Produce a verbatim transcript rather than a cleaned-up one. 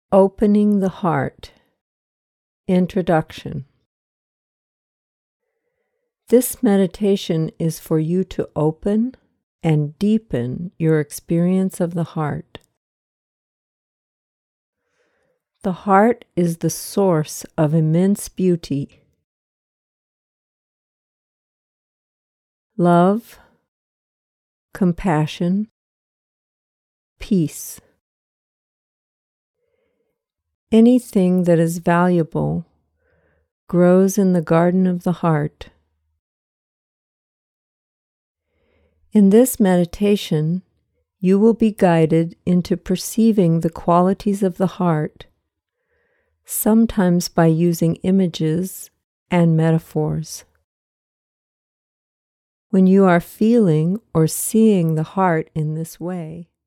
Opening the Heart. Introduction. This meditation is for you to open and deepen your experience of the heart. The heart is the source of immense beauty, love, compassion, peace. Anything that is valuable grows in the garden of the heart. In this meditation, you will be guided into perceiving the qualities of the heart, sometimes by using images and metaphors. When you are feeling or seeing the heart in this way,